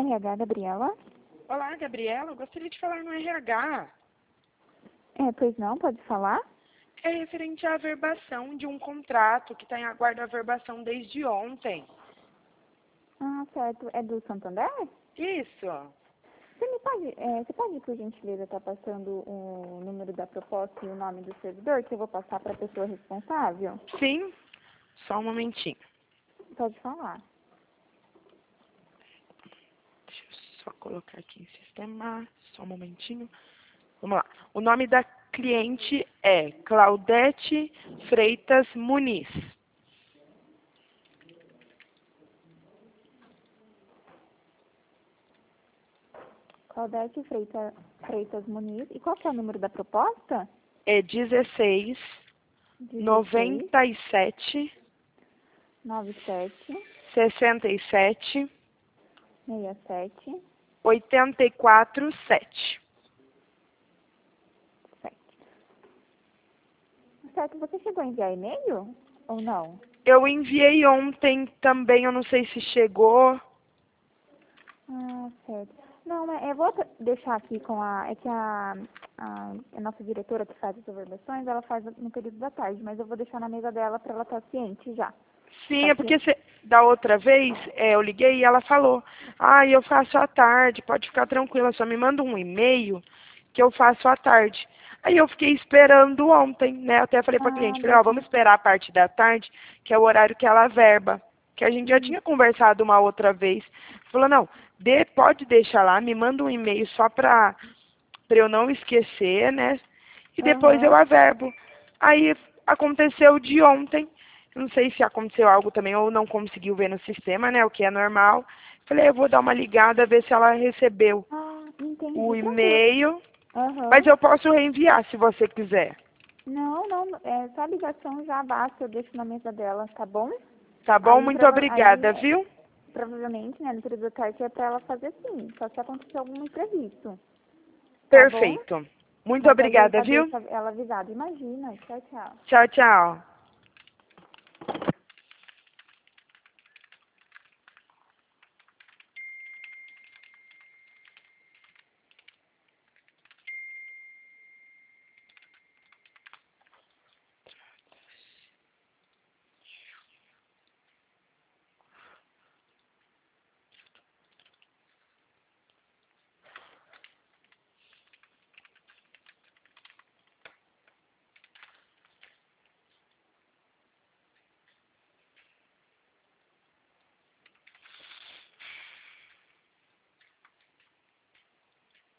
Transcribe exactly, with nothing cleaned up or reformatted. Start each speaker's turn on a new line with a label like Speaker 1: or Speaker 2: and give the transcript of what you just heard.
Speaker 1: R H, Gabriela.
Speaker 2: Olá, Gabriela. Eu gostaria de falar no R H.
Speaker 1: É, pois não, pode falar?
Speaker 2: É referente à averbação de um contrato que está em aguardo averbação desde ontem.
Speaker 1: Ah, certo. É do Santander?
Speaker 2: Isso.
Speaker 1: Você me pode, é, você pode, por gentileza, estar passando o número da proposta e o nome do servidor, que eu vou passar para a pessoa responsável?
Speaker 2: Sim. Só um momentinho.
Speaker 1: Pode falar.
Speaker 2: Deixa eu só colocar aqui em sistema. Só um momentinho. Vamos lá. O nome da cliente é Claudete Freitas Muniz.
Speaker 1: Claudete Freitas, Freitas Muniz. E qual que é o número da proposta?
Speaker 2: É dezesseis, noventa e sete,
Speaker 1: noventa e sete,
Speaker 2: sessenta e sete,
Speaker 1: sessenta e sete,
Speaker 2: oitenta e quatro, sete.
Speaker 1: sete. Certo, você chegou a enviar e-mail ou não?
Speaker 2: Eu enviei ontem também, eu não sei se chegou.
Speaker 1: Ah, certo. Não, mas eu vou deixar aqui com a... É que a, a, a nossa diretora que faz as averbações, ela faz no período da tarde, mas eu vou deixar na mesa dela para ela estar ciente já.
Speaker 2: Sim,
Speaker 1: Tá
Speaker 2: é porque
Speaker 1: ciente?
Speaker 2: cê, da outra vez é, eu liguei e ela falou, ah, eu faço à tarde, pode ficar tranquila, só me manda um e-mail que eu faço à tarde. Aí eu fiquei esperando ontem, né? Eu até falei pra
Speaker 1: Ah,
Speaker 2: cliente, falei, ó,
Speaker 1: deixa.
Speaker 2: vamos esperar a parte da tarde, que é o horário que ela verba. Que a gente já
Speaker 1: Hum,
Speaker 2: tinha conversado uma outra vez. Falou, não, dê, pode deixar lá, me manda um e-mail só pra, pra eu não esquecer, né? E depois eu
Speaker 1: Aham.
Speaker 2: averbo. Aí aconteceu de ontem. Não sei se aconteceu algo também ou não conseguiu ver no sistema, né? O que é normal. Falei, eu vou dar uma ligada, ver se ela recebeu
Speaker 1: Ah,
Speaker 2: o
Speaker 1: entendi. Tranquilo.
Speaker 2: e-mail. Mas
Speaker 1: Aham.
Speaker 2: eu posso reenviar se você quiser.
Speaker 1: Não, não, é só a ligação já basta, eu deixo na mesa dela, tá bom?
Speaker 2: Tá bom?
Speaker 1: Aí,
Speaker 2: Muito
Speaker 1: prova aí
Speaker 2: obrigada, viu?
Speaker 1: provavelmente, né, no período da tarde é para ela fazer sim, só se acontecer algum imprevisto, tá bom?
Speaker 2: Perfeito. Muito
Speaker 1: Mas aí eu
Speaker 2: obrigada,
Speaker 1: já
Speaker 2: viu?
Speaker 1: deixo ela avisada. Imagina. Tchau, tchau.
Speaker 2: Tchau, tchau.